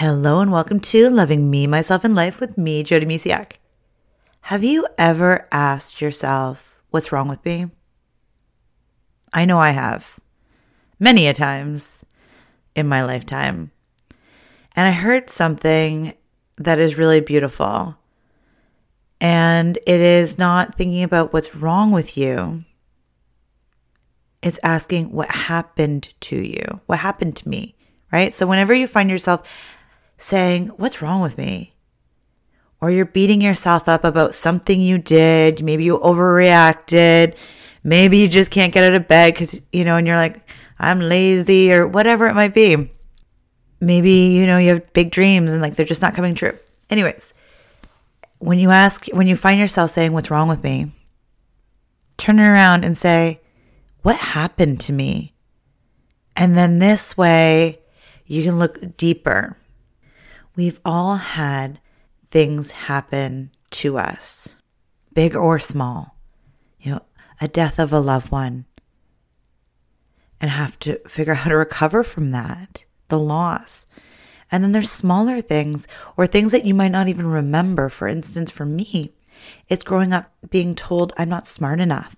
Hello and welcome to Loving Me, Myself, and Life with me, Jody Misiak. Have you ever asked yourself, what's wrong with me? I know I have. Many a times in my lifetime. And I heard something that is really beautiful. And it is not thinking about what's wrong with you. It's asking what happened to you. What happened to me, right? So whenever you find yourself saying, what's wrong with me? Or you're beating yourself up about something you did. Maybe you overreacted. Maybe you just can't get out of bed because, and you're like, I'm lazy or whatever it might be. Maybe, you have big dreams and they're just not coming true. Anyways, when you find yourself saying, what's wrong with me? Turn around and say, what happened to me? And then this way you can look deeper. We've all had things happen to us, big or small, a death of a loved one, and have to figure out how to recover from that, the loss. And then there's smaller things or things that you might not even remember. For instance, for me, it's growing up being told I'm not smart enough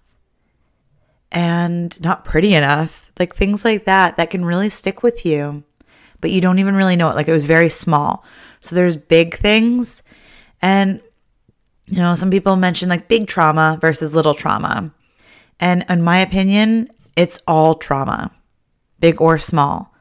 and not pretty enough, things like that can really stick with you. But you don't even really know it. It was very small. So there's big things. And, some people mention big trauma versus little trauma. And in my opinion, it's all trauma, big or small.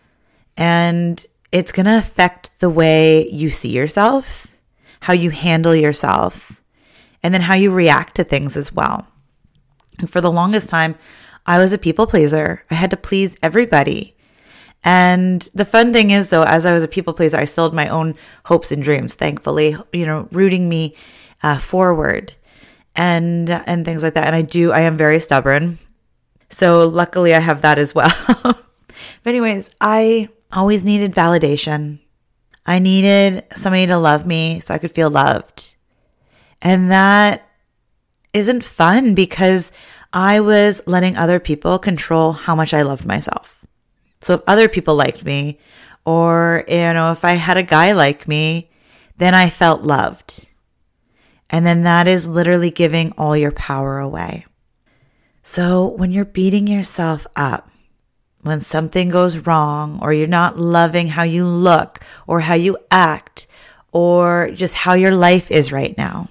And it's going to affect the way you see yourself, how you handle yourself, and then how you react to things as well. And for the longest time, I was a people pleaser. I had to please everybody. And the fun thing is, though, as I was a people pleaser, I still had my own hopes and dreams, thankfully, rooting me forward and things like that. And I am very stubborn. So luckily I have that as well. But anyways, I always needed validation. I needed somebody to love me so I could feel loved. And that isn't fun because I was letting other people control how much I loved myself. So if other people liked me or, if I had a guy like me, then I felt loved. And then that is literally giving all your power away. So when you're beating yourself up, when something goes wrong or you're not loving how you look or how you act or just how your life is right now,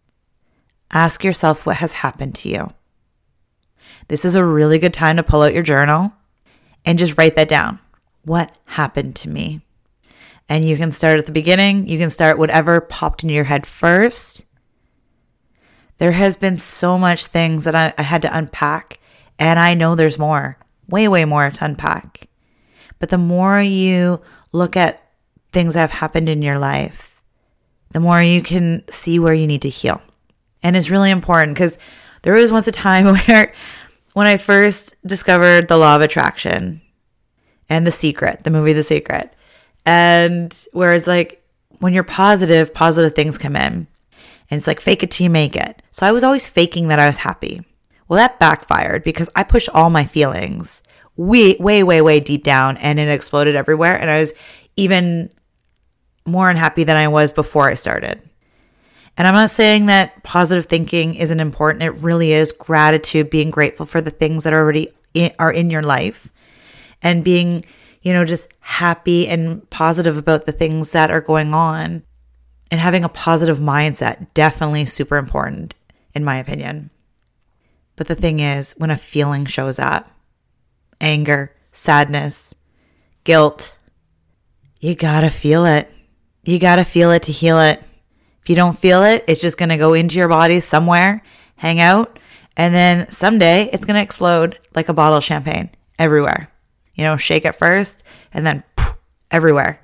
ask yourself what has happened to you. This is a really good time to pull out your journal and just write that down. What happened to me? And you can start at the beginning. You can start whatever popped into your head first. There has been so much things that I had to unpack. And I know there's more, way, way more to unpack. But the more you look at things that have happened in your life, the more you can see where you need to heal. And it's really important because there was once a time where when I first discovered the law of attraction and The Secret, the movie The Secret, and where it's when you're positive things come in. And it's fake it till you make it. So I was always faking that I was happy. Well, that backfired because I pushed all my feelings way, way, way, way deep down and it exploded everywhere. And I was even more unhappy than I was before I started. And I'm not saying that positive thinking isn't important. It really is. Gratitude, being grateful for the things that already are in your life and being, just happy and positive about the things that are going on and having a positive mindset. Definitely super important in my opinion. But the thing is, when a feeling shows up, anger, sadness, guilt, you gotta feel it. You gotta feel it to heal it. If you don't feel it, it's just going to go into your body somewhere, hang out, and then someday it's going to explode like a bottle of champagne everywhere. Shake it first and then poof, everywhere.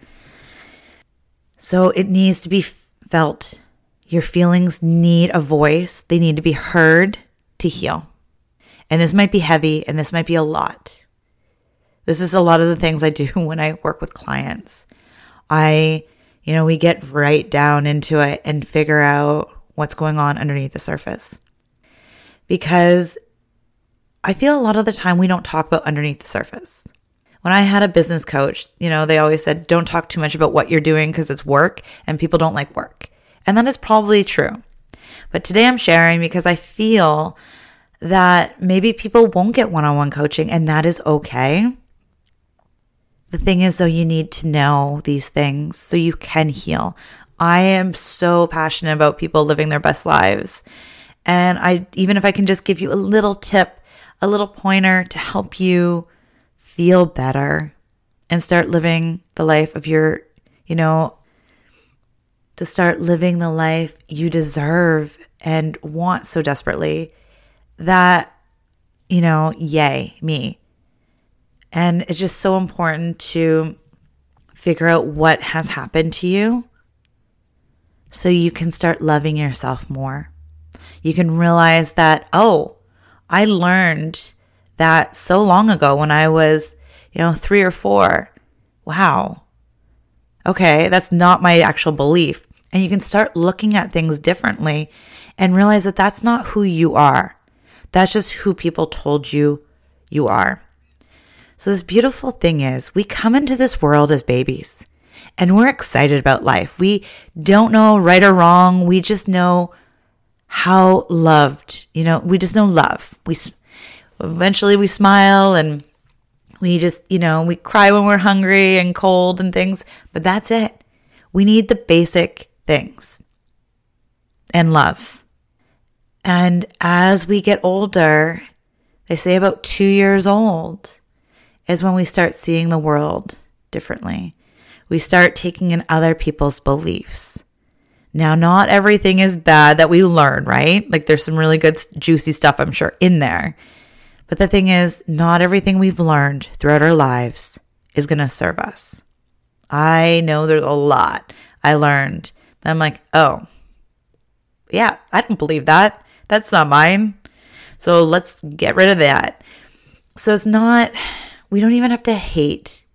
So it needs to be felt. Your feelings need a voice. They need to be heard to heal. And this might be heavy and this might be a lot. This is a lot of the things I do when I work with clients. We get right down into it and figure out what's going on underneath the surface. Because I feel a lot of the time we don't talk about underneath the surface. When I had a business coach, they always said, don't talk too much about what you're doing because it's work and people don't like work. And that is probably true. But today I'm sharing because I feel that maybe people won't get one-on-one coaching, and that is okay. The thing is, though, you need to know these things so you can heal. I am so passionate about people living their best lives. And even if I can just give you a little tip, a little pointer to help you feel better and start living the life of to start living the life you deserve and want so desperately, that, yay, me. And it's just so important to figure out what has happened to you so you can start loving yourself more. You can realize that, I learned that so long ago when I was, 3 or 4. Wow. Okay, that's not my actual belief. And you can start looking at things differently and realize that that's not who you are. That's just who people told you you are. So this beautiful thing is, we come into this world as babies and we're excited about life. We don't know right or wrong. We just know how loved, we just know love. Eventually we smile and we just, we cry when we're hungry and cold and things, but that's it. We need the basic things and love. And as we get older, they say about 2 years old is when we start seeing the world differently. We start taking in other people's beliefs. Now, not everything is bad that we learn, right? Like there's some really good, juicy stuff, I'm sure, in there. But the thing is, not everything we've learned throughout our lives is going to serve us. I know there's a lot I learned that I'm like, oh, yeah, I don't believe that. That's not mine. So let's get rid of that. So we don't even have to hate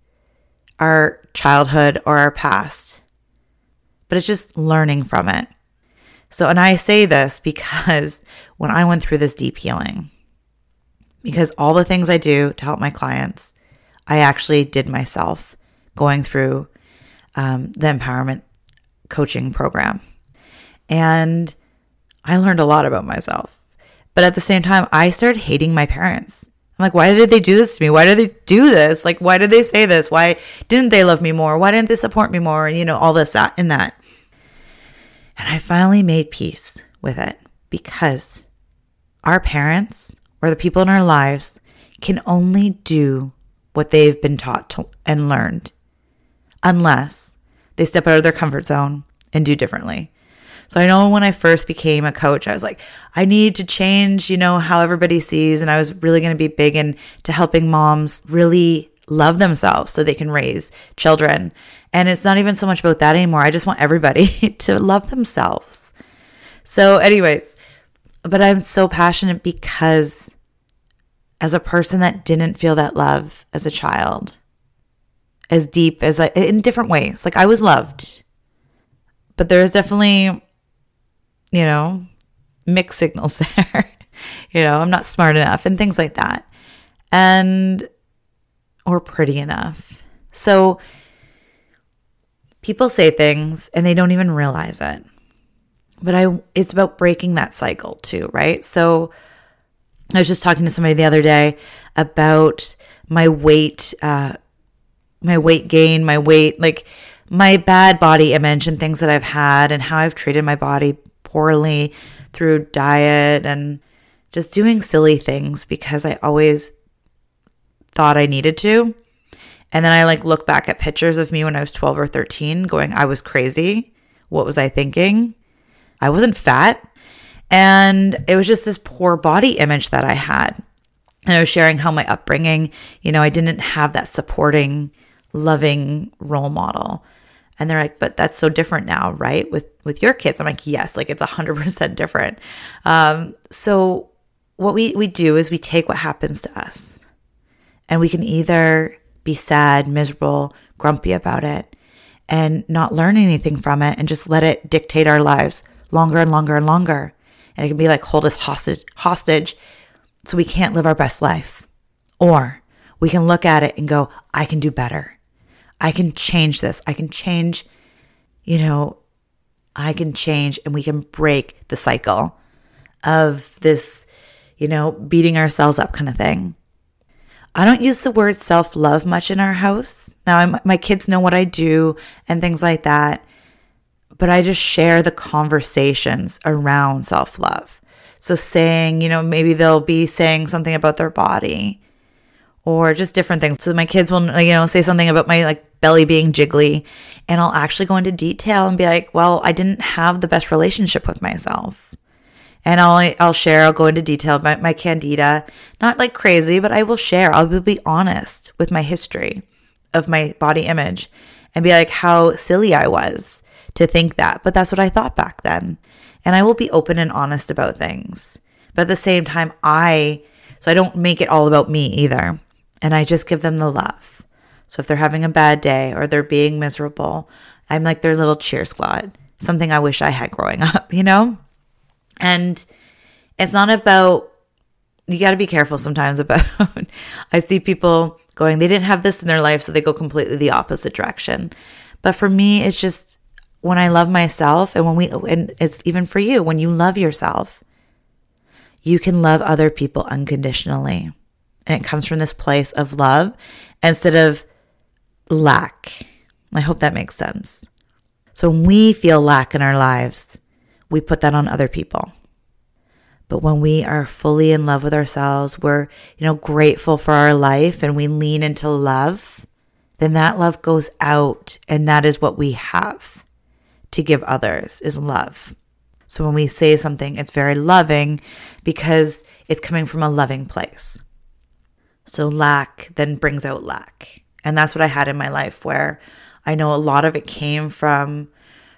our childhood or our past, but it's just learning from it. So, and I say this because when I went through this deep healing, because all the things I do to help my clients, I actually did myself going through the empowerment coaching program. And I learned a lot about myself. But at the same time, I started hating my parents. I'm like, why did they do this to me? Why did they do this? Like, why did they say this? Why didn't they love me more? Why didn't they support me more? And, all this, that, and that. And I finally made peace with it because our parents or the people in our lives can only do what they've been taught and learned unless they step out of their comfort zone and do differently. So I know when I first became a coach, I was like, I need to change, how everybody sees. And I was really going to be big into helping moms really love themselves so they can raise children. And it's not even so much about that anymore. I just want everybody to love themselves. So anyways, but I'm so passionate because as a person that didn't feel that love as a child, as deep as in different ways, like I was loved, but there's definitely, mixed signals there. I'm not smart enough and things like that. Or pretty enough. So people say things and they don't even realize it. But it's about breaking that cycle too, right? So I was just talking to somebody the other day about my weight gain, like my bad body image and things that I've had and how I've treated my body poorly through diet and just doing silly things because I always thought I needed to. And then I look back at pictures of me when I was 12 or 13 going, I was crazy. What was I thinking? I wasn't fat. And it was just this poor body image that I had. And I was sharing how my upbringing, I didn't have that supporting, loving role model. And they're like, but that's so different now, right? With your kids. I'm like, yes, it's 100% different. So what we do is we take what happens to us and we can either be sad, miserable, grumpy about it and not learn anything from it and just let it dictate our lives longer and longer and longer. And it can be hold us hostage so we can't live our best life. Or we can look at it and go, I can do better. I can change this. I can change, I can change, and we can break the cycle of this, beating ourselves up kind of thing. I don't use the word self-love much in our house. Now, my kids know what I do and things like that, but I just share the conversations around self-love. So saying, maybe they'll be saying something about their body or just different things. So my kids will, say something about my belly being jiggly, and I'll actually go into detail and be like, well, I didn't have the best relationship with myself. And I'll go into detail about my candida, not like crazy, but I will share. I will be honest with my history of my body image and be like how silly I was to think that. But that's what I thought back then. And I will be open and honest about things. But at the same time, so I don't make it all about me either. And I just give them the love. So if they're having a bad day or they're being miserable, I'm like their little cheer squad. Something I wish I had growing up, And it's not about, you got to be careful sometimes about, I see people going, they didn't have this in their life, so they go completely the opposite direction. But for me, it's just when I love myself, and it's even for you, when you love yourself, you can love other people unconditionally. And it comes from this place of love instead of lack. I hope that makes sense. So when we feel lack in our lives, we put that on other people. But when we are fully in love with ourselves, we're, grateful for our life and we lean into love, then that love goes out, and that is what we have to give others is love. So when we say something, it's very loving because it's coming from a loving place. So lack then brings out lack. And that's what I had in my life, where I know a lot of it came from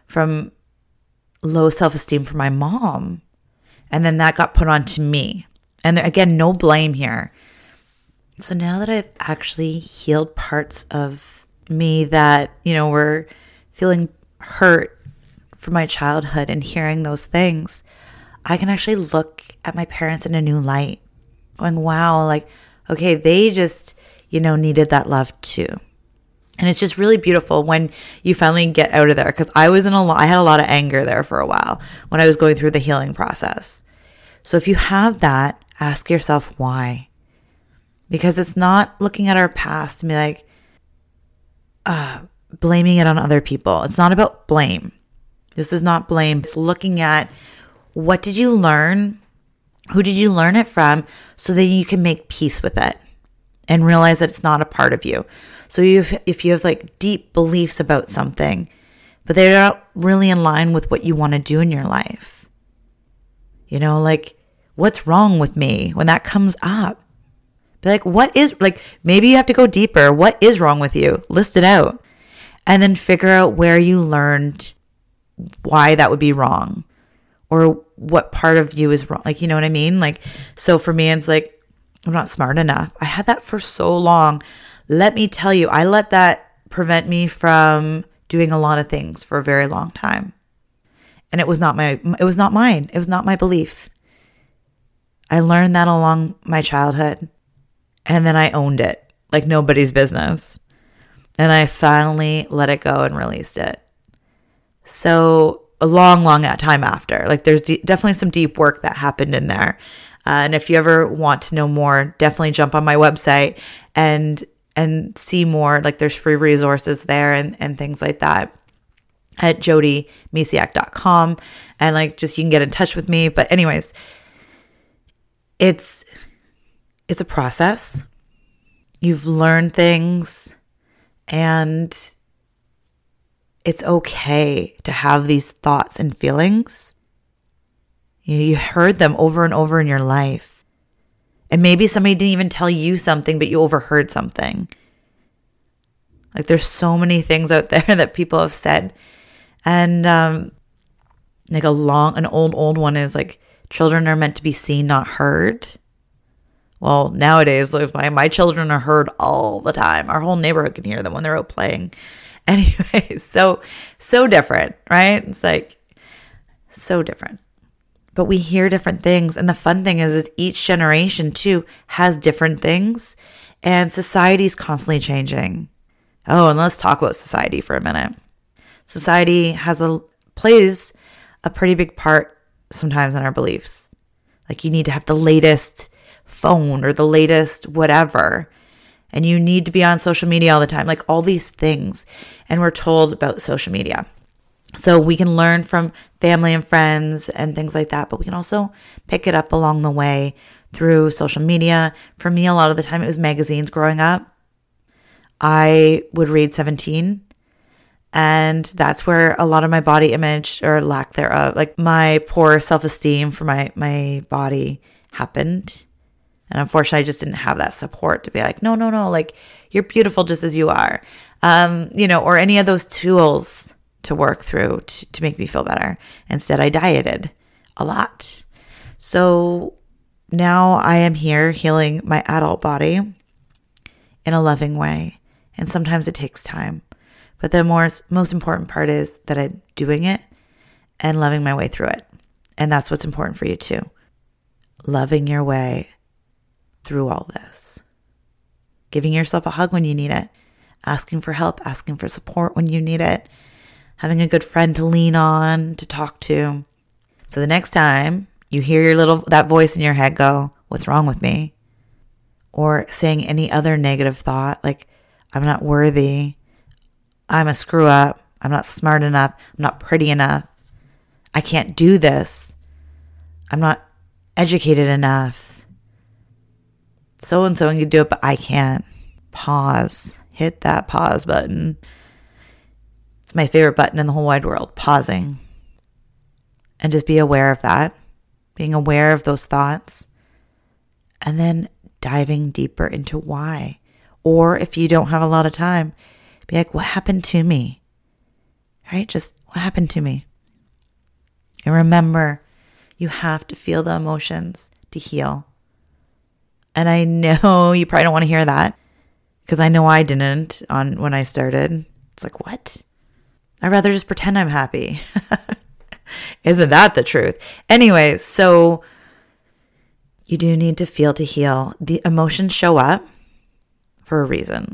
low self-esteem from my mom. And then that got put onto me. And again, no blame here. So now that I've actually healed parts of me that, were feeling hurt from my childhood and hearing those things, I can actually look at my parents in a new light, going, wow, okay, they just, needed that love too. And it's just really beautiful when you finally get out of there. Because I had a lot of anger there for a while when I was going through the healing process. So if you have that, ask yourself why. Because it's not looking at our past and be like, blaming it on other people. It's not about blame. This is not blame. It's looking at what did you learn? Who did you learn it from? So that you can make peace with it and realize that it's not a part of you. So if you have deep beliefs about something, but they're not really in line with what you want to do in your life, what's wrong with me when that comes up? Be maybe you have to go deeper. What is wrong with you? List it out. And then figure out where you learned why that would be wrong or what part of you is wrong. You know what I mean? So for me, it's I'm not smart enough. I had that for so long. Let me tell you, I let that prevent me from doing a lot of things for a very long time. And it was not mine. It was not my belief. I learned that along my childhood. And then I owned it like nobody's business. And I finally let it go and released it. So a long time after, there's definitely some deep work that happened in there. And if you ever want to know more, definitely jump on my website and see more. There's free resources there and things like that at jodymisiak.com. And just you can get in touch with me. But anyways, it's a process. You've learned things, and it's okay to have these thoughts and feelings. You heard them over and over in your life. And maybe somebody didn't even tell you something, but you overheard something. There's so many things out there that people have said. And an old one is children are meant to be seen, not heard. Well, nowadays, my children are heard all the time. Our whole neighborhood can hear them when they're out playing. Anyway, so different, right? It's so different. But we hear different things. And the fun thing is each generation too has different things. And society's constantly changing. Oh, and let's talk about society for a minute. Society plays a pretty big part sometimes in our beliefs. Like, you need to have the latest phone or the latest whatever. And you need to be on social media all the time, like all these things. And we're told about social media. So we can learn from family and friends and things like that, but we can also pick it up along the way through social media. For me, a lot of the time it was magazines growing up. I would read 17, and that's where a lot of my body image or lack thereof, like my poor self-esteem for my body happened. And unfortunately, I just didn't have that support to be like, no, like you're beautiful just as you are, or any of those tools to work through to make me feel better. Instead, I dieted a lot. So now I am here healing my adult body in a loving way. And sometimes it takes time. But the most important part is that I'm doing it and loving my way through it. And that's what's important for you too. Loving your way through all this. Giving yourself a hug when you need it. Asking for help, asking for support when you need it. Having a good friend to lean on, to talk to. So the next time you hear that voice in your head go, what's wrong with me? Or saying any other negative thought like, I'm not worthy, I'm a screw up, I'm not smart enough, I'm not pretty enough, I can't do this, I'm not educated enough, so-and-so can do it, but I can't. Pause. Hit that pause button. It's my favorite button in the whole wide world, pausing. And just be aware of that, being aware of those thoughts, and then diving deeper into why. Or if you don't have a lot of time, be like, what happened to me? Right? Just what happened to me? And remember, you have to feel the emotions to heal. And I know you probably don't want to hear that, because I know I didn't when I started. It's like, what? I'd rather just pretend I'm happy. Isn't that the truth? Anyway, so you do need to feel to heal. The emotions show up for a reason.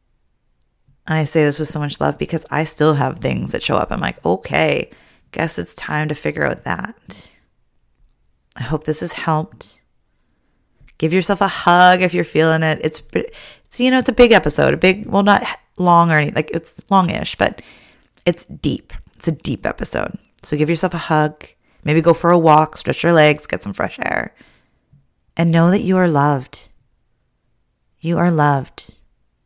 And I say this with so much love because I still have things that show up. I'm like, okay, guess it's time to figure out that. I hope this has helped. Give yourself a hug if you're feeling it. It's a big episode, not long or anything, like it's longish, but it's deep. It's a deep episode. So give yourself a hug, maybe go for a walk, stretch your legs, get some fresh air, and know that you are loved. You are loved.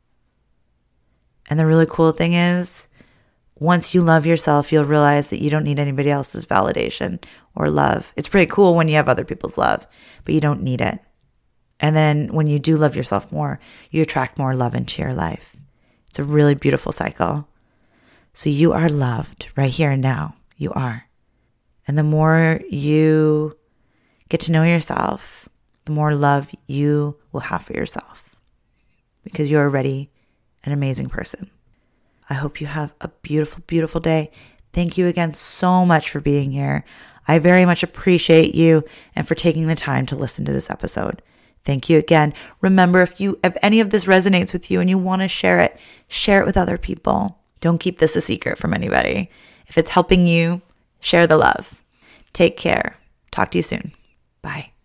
And the really cool thing is, once you love yourself, you'll realize that you don't need anybody else's validation or love. It's pretty cool when you have other people's love, but you don't need it. And then when you do love yourself more, you attract more love into your life. It's a really beautiful cycle. So you are loved right here and now. You are. And the more you get to know yourself, the more love you will have for yourself, because you're already an amazing person. I hope you have a beautiful, beautiful day. Thank you again so much for being here. I very much appreciate you and for taking the time to listen to this episode. Thank you again. Remember, if any of this resonates with you and you want to share it with other people. Don't keep this a secret from anybody. If it's helping you, share the love. Take care. Talk to you soon. Bye.